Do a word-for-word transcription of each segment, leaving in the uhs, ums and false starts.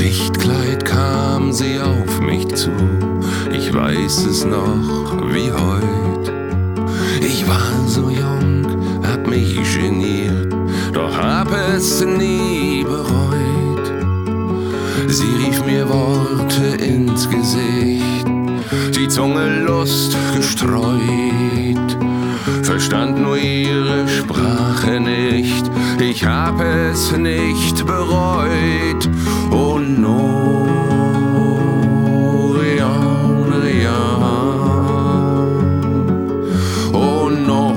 Lichtkleid kam sie auf mich zu, ich weiß es noch wie heut. Ich war so jung, hab mich geniert, doch hab es nie bereut. Sie rief mir Worte ins Gesicht, die Zunge Lust gestreut, verstand nur ihre Sprache nicht, ich hab es nicht bereut. Oh no, Rian, Rian. Oh no,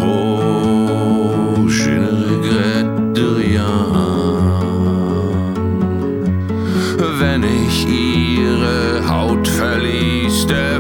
je ne regrette rien. Wenn ich ihre Haut verließ,